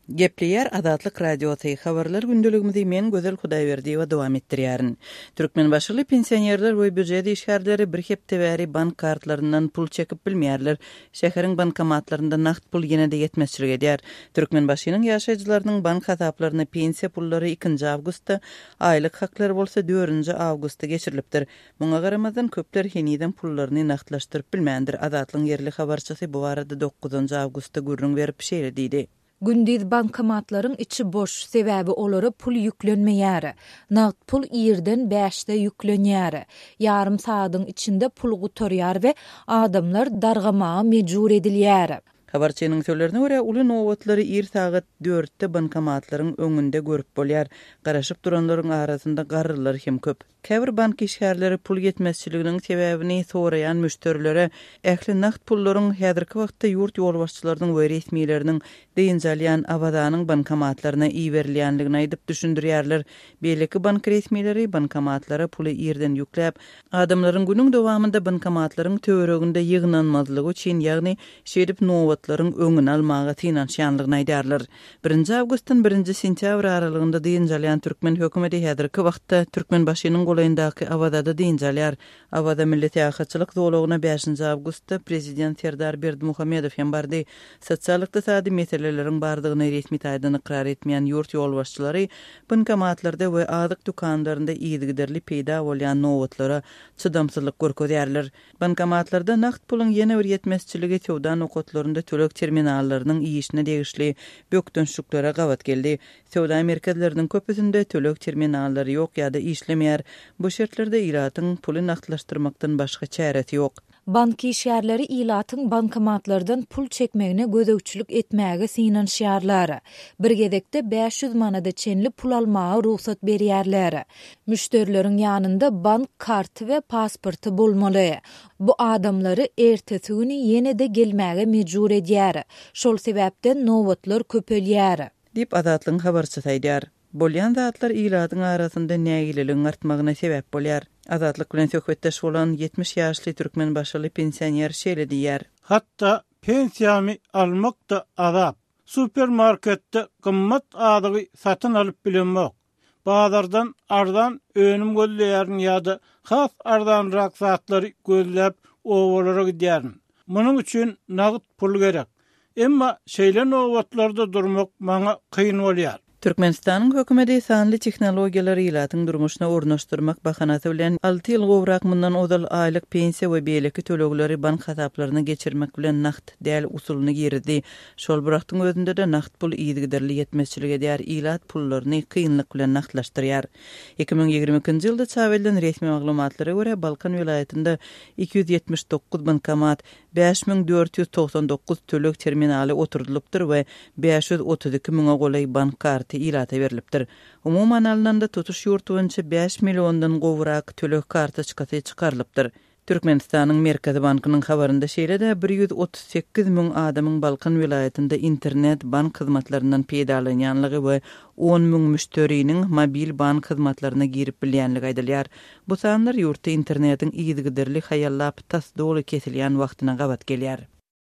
Gepleyer Adatlyk Radioty habarlar gündeligimizi men Gözel Hudaýberdi we dowam etdirýärin. Türkmen başly pensionerler we büdjet işgärleri bir hepde bäri bank kartlaryndan pul çekip bilmeýärler. Şäheriň bankomatlarynda nakt pul ýene-de ýetmezçilik edýär. Türkmen başynyň ýaşaýjylarynyň bank hasaplaryna pensiya pullary 2-nji awgustda, aýlyk haklary bolsa 4-nji awgustda geçirilipdir. Muňa garamadan köpler heniden pullaryny naktlaşdyryp bilmändir. Adatlyň yerli habarçysy bu barada 9-nji awgustda gürrüň berip şeýle diýdi. Gündiz bankomatlaryň içi boş, sebäbi olary pul ýüklenmeýär. Nagt pul ýerden 5-de ýüklenýär. Yarım saatyň içinde pul gutarýar we adamlar dargamaga mejbur edilýär. Habarçynyň sözlerine görä, uly nowatlary ir sagat 4-de bankomatlaryň öňünde görüp bolýar. Garaşyp duranlaryň arasynda garrylar hem köp. Käbir bank işgärleri pul ýetmezçiliginiň sebäbini soraýan müşterilere ähli nakt pullaryň häzirki wagtda ýurt ýolbaşçylarynyň we resmiýetleriniň deýinjalýan awazanyň bankomatlaryna iýerilýänligini aýdyp düşündirýärler. Beýleki bank resmiýetleri bankomatlara puly ýerden ýükläp, adamlaryň günüň dowamında bankomatlaryň töwereginde ýygnanmazlygy üçin, ýagny şerip nowatlaryň öňüni almaga tynanýanlygyny aýdarlar. 1-nji awgustdan 1-nji sentýabr aralygynda deýinjalýan türkmen hökümeti häzirki wagtda türkmen başynyň golayındaky awazada deýinjalýar. Awazda millet ýahatçylyk zowlagyna 5-nji awgustda prezident Serdar Berdimuhammedow hem bardy. Sosial-ykdysady meseleleriň bardygyny resmi taýdan ikrar etmeýän ýurt ýolbaşçylary bankomatlarda we azyk dukanlarynda ýygyderli peýda bolýan nowatlara çydamsızlyk görkezýärler. Bankomatlarda nakt pulun ýene bir ýetmezçiligi sowda nokatlarynda tölek terminallarynyň iýişine degişli bökdönşliklere gawat geldi. Sowda merkezleriniň köpüsinde tölek terminallary ýok ýa-da işlemeýär. Bu şertlerde iratyň puly naktlaşdyrmakdan başga çäresi ýok. Bank işgärleri ilatyň bankomatlardan pul çekmegine gözegçilik etmäge synanýarlar. Bir gezekde 500 manada çenli pul almaga ruhsat berýärler. Müşterileriň ýanynda bank karty we pasporty bolmaly. Bu adamlary ertesi güni ýene-de gelmäge mejbur edýär. Şol sebäpden nowatlar köpelýär. Dip Adatlyň habarçysy aýdýar. Bolýan zatlar ilatyň arasynda nägililigiň artmagyna sebäp bolýar. Azatlyk bilen söhbetdeş bolan 70 ýaşly türkmen başly pensioner şeýle diýär. Hatta pensiýamy almak da azap. Supermarketde gymmat adygy satyn alyp bilenmek. Bazardan ardan önüm gözleýärin ýa-da has ardanrak zatlary gözläp owalara gidýärin. Munyň üçin nagt pul gerek. Emma şeýle nowatlarda durmak maňa kyn bolýar. Türkmenistanyň hökümeti sanly tehnologiýalary ilatyň durmuşyna ornaşdyrmak bahanasy bilen 6 ýyl gowrak mundan odal aýlyk pensiýa we beýleki tölegleri bank hasaplaryna geçirmek bilen nakt däl usulyny girdi. Şol birakdyň özünde de nakt pul ýygyderli ýetmezçilik edýär, ilat pullaryny kynlyk bilen naktlaşdyrýar. 2022-nji ýylda çawelden resmi maglumatlara görä Balkan vilayetinde 279 bankomat, 5499 tölek terminaly oturdulypdyr we 532 miňe golay bank karty ilata berilipdir. Umuman alnanda tutuş ýurty boýunça 5 milliondan gowrak tölek kartachkasy çykarylypdyr. Türkmenistanyň Merkezi Bankynyň habarynda şeýle-de 138 miň adamyň Balkan vilayetinde internet bank hyzmatlarynyň peýdalanýanlygy we 10 miň müşteriniň mobil bank hyzmatlaryna girip bilýänligi aýdylýar. Bu sanlar ýurtda internetiň ýygyderli haýallap tas doly kesilýän wagtyna gawat gelýär.